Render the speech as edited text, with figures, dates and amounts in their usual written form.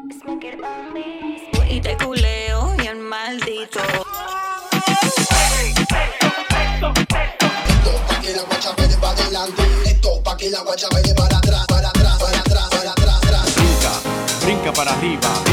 Y te culeo y el maldito. Esto pa' que la guacha me dé para adelante. Esto pa' que la guacha me dé para atrás, para atrás, para atrás, para atrás, atrás. Brinca, brinca para arriba,